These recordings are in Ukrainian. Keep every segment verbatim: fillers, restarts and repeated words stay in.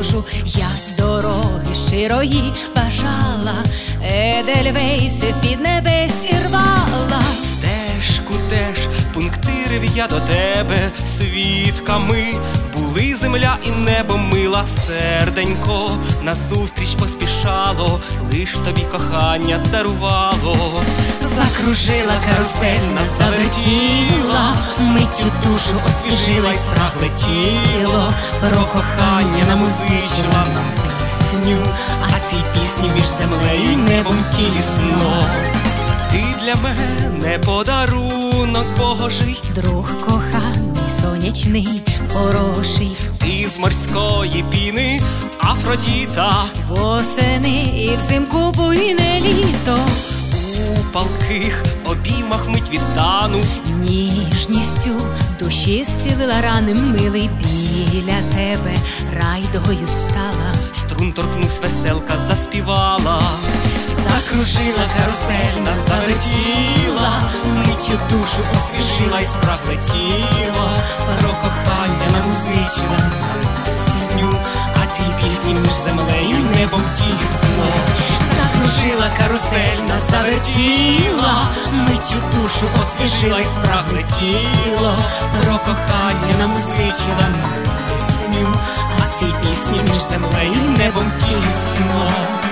дорожу, я дороги щирої бажала, Едельвейси під небес і рвала. Стежку теж пунктирив я до тебе, свідками були земля і небо, мила серденько назустріч поспішало, лиш тобі кохання дарувало. Закружила карусель, нас завертіла, миттю душу освіжила, спрагле тіло, про кохання намузичила нам пісню, а цій пісні між землею і небом тісно. Ти для мене подарунок Божий, друг коханий, сонячний, хороший. Ти з морської піни, Афродіта, восени і взимку буйне літо. У палких обіймах мить віддану, ніжністю душі зцілила рани, милий, біля тебе райдою стала. струн торкнувсь, веселка заспівала. Закружила карусель, нас завертіла, миттю душу освіжила й спрагле тіло, про кохання намузичила нам пісню, а цій пісні між землею й небом тісно. Закружила карусель, нас завертіла, миттю душу освіжила й спрагле тіло, про кохання намузичила нам пісню, а цій пісні між землею й небом тісно.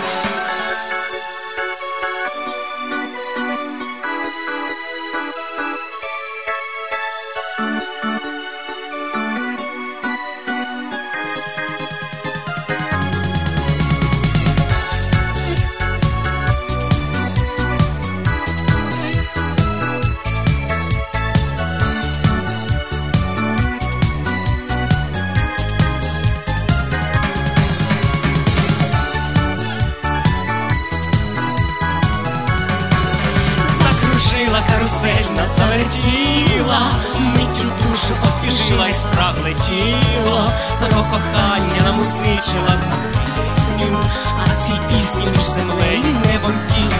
Карусель нас завертіла, миттю душу освіжила й спрагле тіло, про кохання намузичила нам пісню, а цій пісні між землею й небом ті